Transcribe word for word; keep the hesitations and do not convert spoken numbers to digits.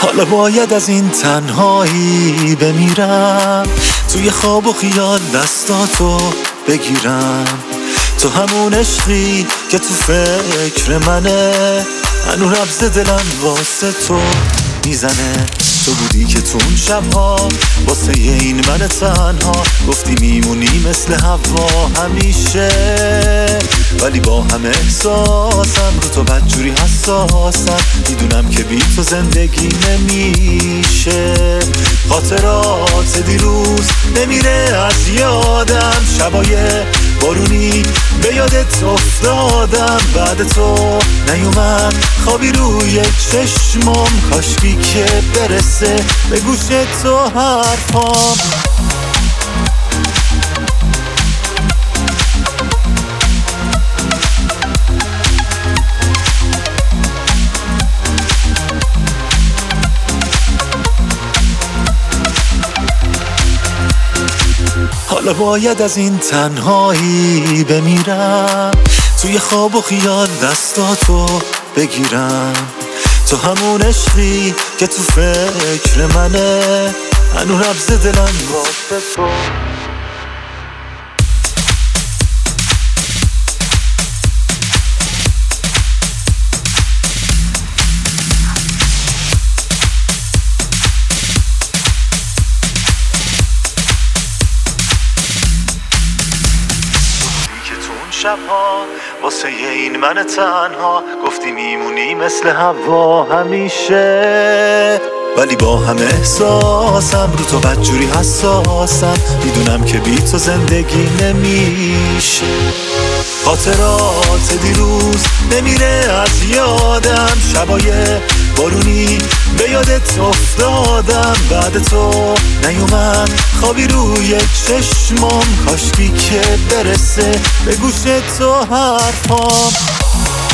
حالا باید از این تنهایی بمیرم، توی خواب و خیال دستاتو بگیرم. تو همون عشقی که تو فکر منه، هنو ربز دلم واسه تو میزنه. تو بودی که تو اون شبها واسه این من تنها گفتی میمونی مثل هوا همیشه، ولی با همه احساسم رو تو بدجوری حساسم. میدونم که بی تو زندگی نمیشه. خاطرات دیروز نمیره از یادم، شبای بارونی به یادت افتادم. بعد تو نیومد خوابی روی چشمم، کاشکی که برسه به گوش تو حرفام. حالا باید از این تنهایی بمیرم، توی خواب و خیال دستاتو بگیرم. تو همون عشقی که تو فکر منه، هنو ربز دلم واسه تو. شبها واسه این من تنها گفتی میمونی مثل هوا همیشه، ولی با همه احساسم رو تو بدجوری حساسم. میدونم که بی تو زندگی نمیشه. خاطرات دیروز نمیره از یادم، شبای بارونی به یادت افتادم. بعد تو نیومد خوابی روی چشمم، کاشکی که برسه به گوش تو حرفام.